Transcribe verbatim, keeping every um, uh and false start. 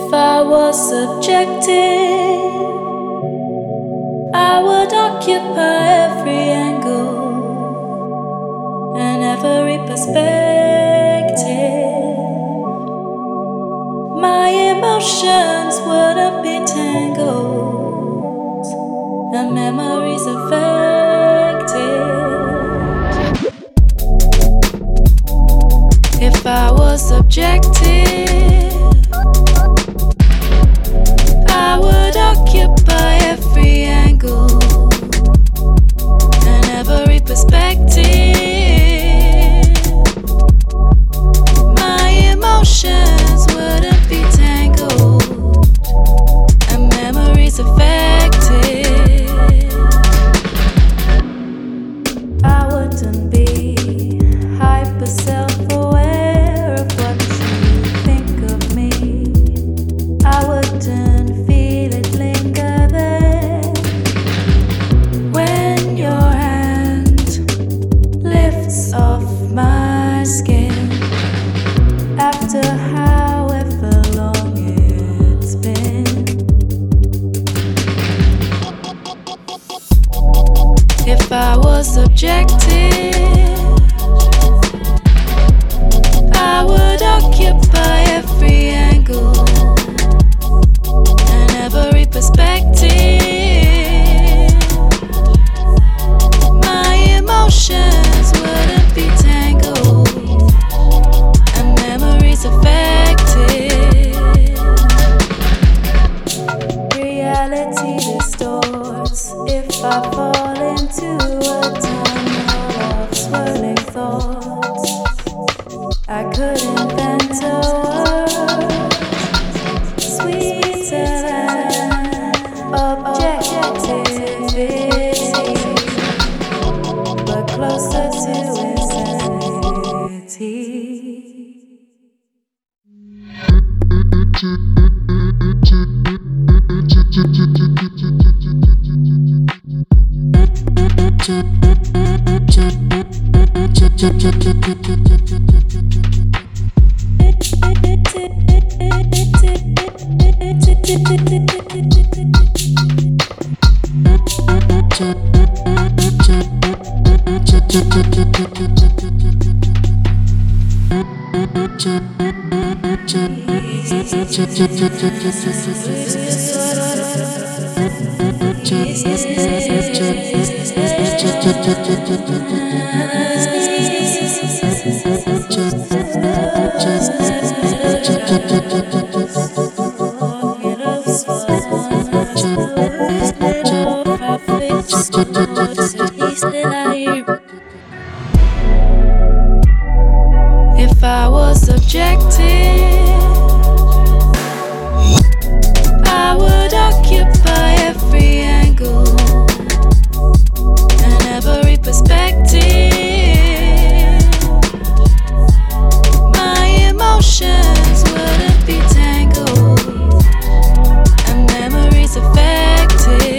If I was subjective, I would occupy every angle and every perspective. My emotions wouldn't be tangled and memories affected. If I was subjective, I would occupy every angle and every perspective. My emotions wouldn't be tangled and memories affected. I wouldn't be hyper self-aware of what you think of me. I wouldn't feel it linger there when your hand lifts off my skin after however long it's been. If I was subjective, I would occupy every angle and every perspective. My emotions wouldn't be tangled and memories affected. Reality distorts if I fall into a tunnel of swirling thoughts. I could invent a word sweeter than objectivity, but closer to insanity. If I was subjective, I would occupy every angle and every perspective. My emotions wouldn't be tangled and memories affected.